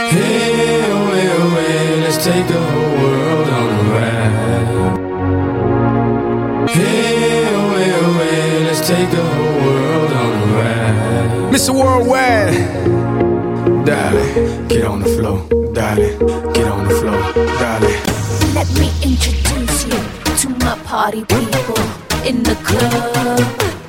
Hey, away, away, let's take the whole world on a ride. Hey, away, away, let's take the whole world on a ride. Mr. Worldwide, Darling, get on the floor, darling, get on the floor, darling. Let me introduce you to my party people in the club.